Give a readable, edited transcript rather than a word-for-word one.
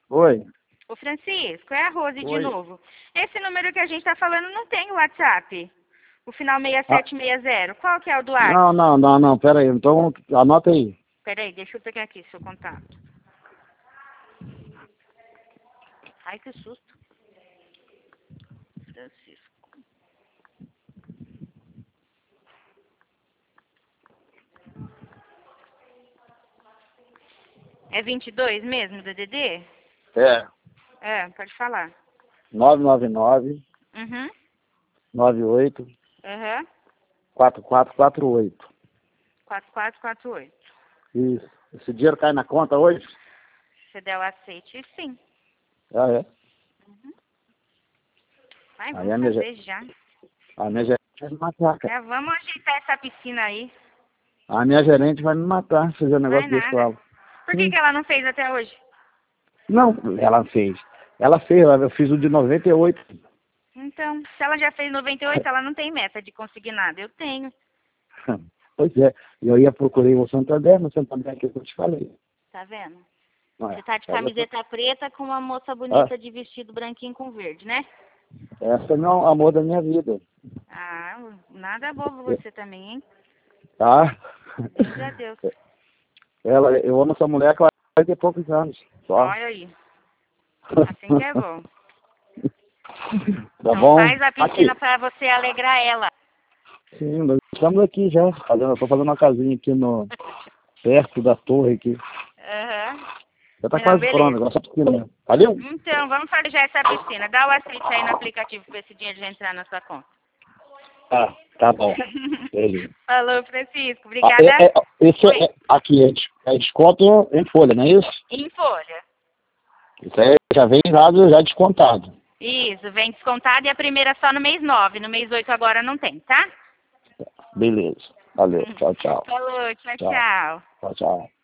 Oi. Ô Francisco, é a Rose de Oi. novo. Esse número que a gente tá falando não tem o WhatsApp. O final Ah, 6760. Qual que é o do WhatsApp? não, pera aí. Então, anota aí. Peraí, deixa eu pegar aqui seu contato. Ai, que susto. Francisco. É 22 mesmo, DDD? É. Pode falar. 999 Uhum. 98 Aham. 4448. 4448. Isso. Esse dinheiro cai na conta hoje? Você der o aceite, sim. Ah, é. Ai, Aí vamos a minha, fazer já. a minha gerente vai me matar, cara. Vamos ajeitar essa piscina aí. A minha gerente vai me matar se fizer um Vai negócio desse com nada. ela. Por que ela não fez até hoje? Não, ela fez. Eu fiz o de 98. Então, se ela já fez 98, ela não tem meta de conseguir nada. Eu tenho. Pois é. Eu ia procurar o Santander, no Santander que eu te falei. Tá vendo? Não é? Você tá de Pega camiseta preta com uma moça essa- bonita de vestido branquinho com verde, né? essa é o amor da minha vida. Ah, nada bobo você também, hein? Tá? Beijo a Deus. Eu amo essa mulher que ela vai ter poucos anos. Só. Olha aí. Assim que é bom. Tá Então bom? faz a piscina Aqui. pra você alegrar ela. Sim, nós estamos aqui já. Eu tô fazendo uma casinha aqui perto da torre aqui. Aham. Já tá Não, quase pronto, beleza. agora só piscina. Valeu? Então, vamos fazer já essa piscina. Dá o aceite aí no aplicativo pra esse dinheiro já entrar na sua conta. Tá bom. Beleza. Falou, Francisco. Ah, Obrigada. isso Oi. aqui é desconto em folha, não é isso? Em folha. Isso aí já vem já descontado. Isso, vem descontado e a primeira só no mês 9. No mês 8 agora não tem, tá? Beleza. Valeu. Tchau, tchau. Falou, tchau, Tchau. tchau. Tchau, tchau.